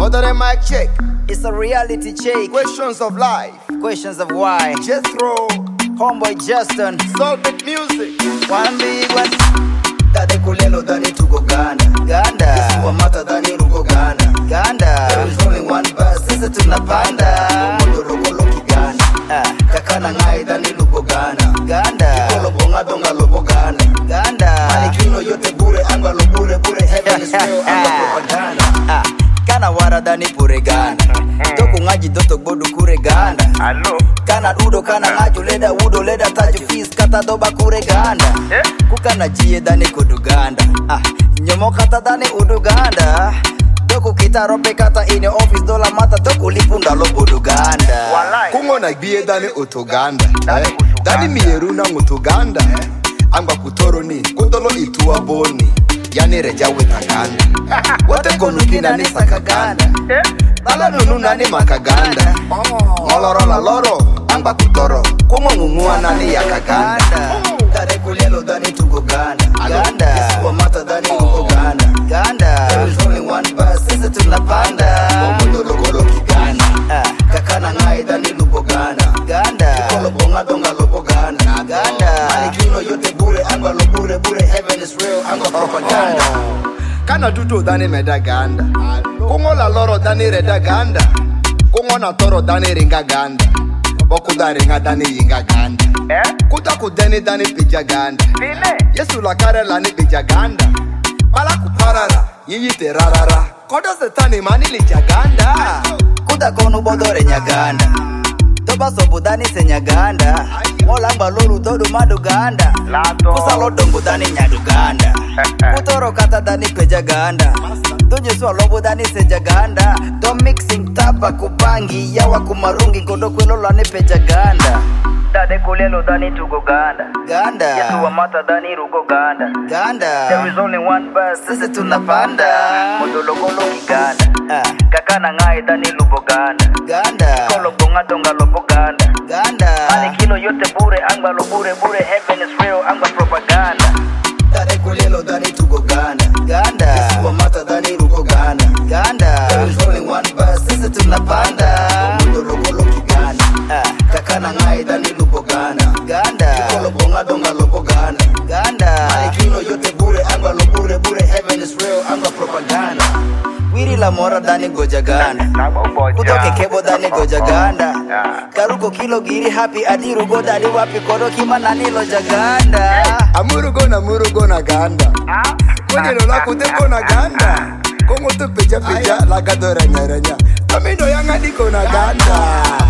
Order the mic check. It's a reality check. Questions of life. Questions of why. Jethro. Homeboy Justin. Soulbeat music. One big one. Dade kulelo dani tugo Ghana. Ganda. Yesu mata dani rugo Ghana. Ganda. There is only one bus. Sisi tunapanda. Mondo logo loki Ghana. Kakana ngai dani lugo Ghana. Ganda. Kolo bonga donga lobo Ghana. Ganda. Malikino yote bure anga lo bure bure. Heaven is real anga propaganda. Kana wara dani pure Ghana. Toku ngaji doto bodu kure Ghana. Hello. Kana udo kana ngaju leda udo leda taju fees kata doba kure Ghana. Kukana jie dani kudu Ganda. Nyomo kata dani udu Ganda. Toku kita rope kata ini office dola mata toku lipunda lo bodu Ganda. Walai. Kungo na biye dani utoganda. Dani mieruna utoganda. Amba kutoro ni kutolo ituwa boni. Yani reja wetaganda. Wote konukina ni sakaganda. Lala nununa ni makaganda. Ngoloro la loro amba kutoro. Kumo ngumua nani ya kaganda. Dade kulelo dani tugo Ghana. Ganda. Yesu mata dani ugo Ghana. Ganda. There is only one bus. Sisi tunapanda. Mondo logo loki Ghana. Kakana ngai dani lugo Ghana. Ganda. Kolo bonga donga lobo Ghana. Ganda. Malikino yote bure anga lo bure bure. Heaven is real anga propaganda. Kana tuto dani meda Ganda. Kungo la loro dani reda Ganda. Kungo na toro dani ringa Ganda. Boku da ringa dani yinga Ganda. Kuta kudeni dani pija Ganda. Yesu la kare la ni pija Ganda. Pala kuparara yiyi te rarara. Kodo setani mani li jaganda. Kuda konu bodore nyaganda. Toba sobu dani se nyaganda. Molamba lolu todo madu Ganda. Lato. Kusalo dongo dani nyadu Ganda. Kutoro kata dani peja Ganda. Tunje swa lobo dani se jaganda. Don't mixing tapa kubangi. Yawa kumarungi kodo kwelo lani peja Ganda. Dade kulelo dani tugo Ganda. Ganda. Yesu mata dani rugo Ganda. Ganda. There is only one bus. Sisi tunapanda. Mondo logo loki Ganda. Kakana ngai dani lugo Ganda. Ganda. Kolo bonga donga lobo Ganda. Ganda. Malikino yote bure anga lo bure bure. Heaven is real anga propaganda. Dade kulelo dani tugo Ghana. Ganda. Yesu mata dani rugo Ghana. Ganda. There is only one bus. Sisi tunapanda. Mondo logo loki Ghana. Kakana ngai dani lugo Ghana. Ganda. Kolo bonga donga lobo Ghana. Ganda. Malikino yote bure anga lo bure bure. Heaven is real anga propaganda. Wiri la mora dani goja Ganda. Kutoke kebo dani goja Ganda. Karuko kilo giri happy adiru go dani wapi kodo kima nani lo jaganda. Amurugo na Ganda. Kwenye lola kuteko na Ganda. Kongo tu peja peja laga doranya ranya. Kamino yanga diko na Ganda.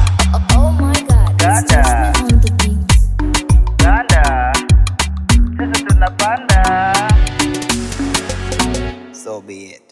Oh my God, it's Ganda. just me on the beat. Ganda. Sisi tunapanda. So be it.